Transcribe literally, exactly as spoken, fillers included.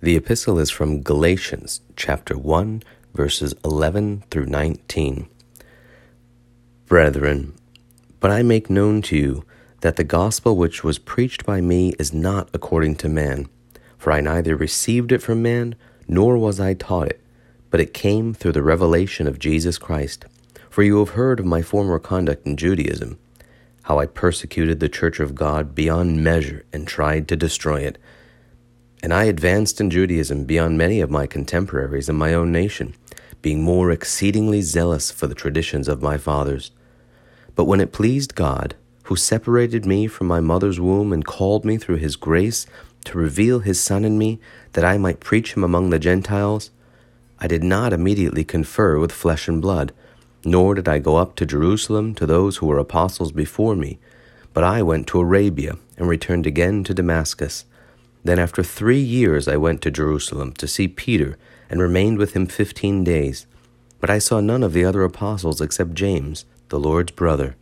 The epistle is from Galatians, chapter one, verses eleven through nineteen. Brethren, but I make known to you that the gospel which was preached by me is not according to man. For I neither received it from man, nor was I taught it, but it came through the revelation of Jesus Christ. For you have heard of my former conduct in Judaism, how I persecuted the church of God beyond measure and tried to destroy it. And I advanced in Judaism beyond many of my contemporaries in my own nation, being more exceedingly zealous for the traditions of my fathers. But when it pleased God, who separated me from my mother's womb and called me through his grace to reveal his Son in me, that I might preach him among the Gentiles, I did not immediately confer with flesh and blood, nor did I go up to Jerusalem to those who were apostles before me, but I went to Arabia and returned again to Damascus. Then after three years I went to Jerusalem to see Peter, and remained with him fifteen days. But I saw none of the other apostles except James, the Lord's brother.